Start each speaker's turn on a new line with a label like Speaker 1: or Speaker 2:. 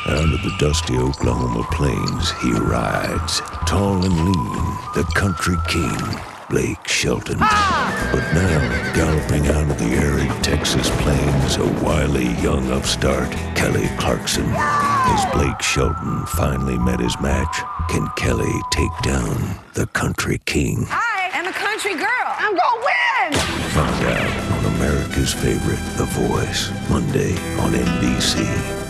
Speaker 1: Out of the dusty Oklahoma plains he rides, tall and lean, the country king, Blake Shelton. But now, galloping out of the arid Texas plains, a wily young upstart, Kelly Clarkson. As Blake Shelton finally met his match, can Kelly take down the country king?
Speaker 2: I am a country girl. I'm gonna win!
Speaker 1: Find out on America's favorite, The Voice, Monday on NBC.